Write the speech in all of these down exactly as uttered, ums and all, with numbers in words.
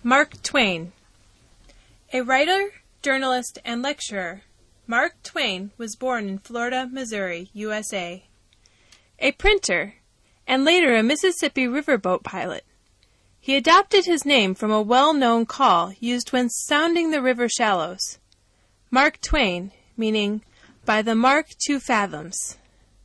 Mark Twain. A writer, journalist, and lecturer, Mark Twain was born in Florida, Missouri, U S A. A printer, and later a Mississippi riverboat pilot, he adopted his name from a well-known call used when sounding the river shallows. Mark Twain, meaning by the mark two fathoms.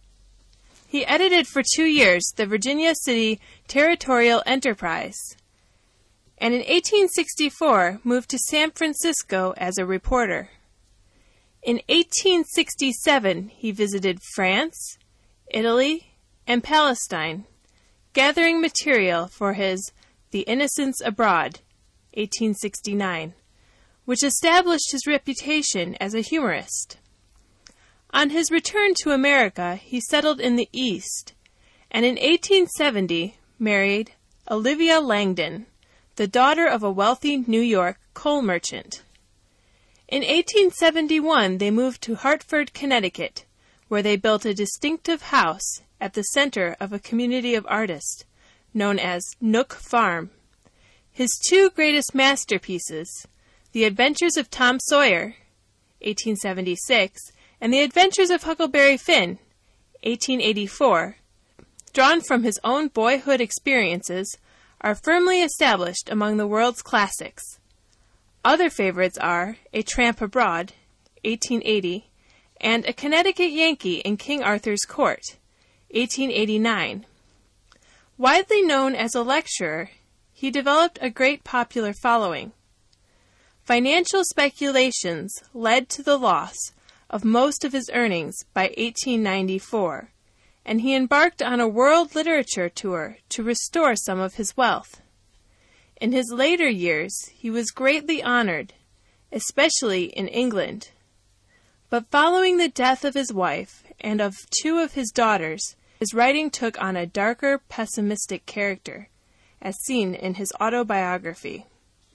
He edited for two years the Virginia City Territorial Enterprise, and in eighteen sixty-four moved to San Francisco as a reporter. In eighteen sixty-seven he visited France, Italy, and Palestine, gathering material for his The Innocents Abroad, eighteen sixty-nine, which established his reputation as a humorist. On his return to America, he settled in the East, and in eighteen seventy married Olivia Langdon, the daughter of a wealthy New York coal merchant. In eighteen seventy-one, they moved to Hartford, Connecticut, where they built a distinctive house at the center of a community of artists known as Nook Farm. His two greatest masterpieces, The Adventures of Tom Sawyer, eighteen seventy-six, and The Adventures of Huckleberry Finn, eighteen eighty-four, drawn from his own boyhood experiences, are firmly established among the world's classics. Other favorites are A Tramp Abroad, eighteen eighty, and A Connecticut Yankee in King Arthur's Court, eighteen eighty-nine. Widely known as a lecturer, he developed a great popular following. Financial speculations led to the loss of most of his earnings by eighteen ninety-four, and he embarked on a world literature tour to restore some of his wealth. In his later years, he was greatly honored, especially in England. But following the death of his wife and of two of his daughters, his writing took on a darker, pessimistic character, as seen in his autobiography.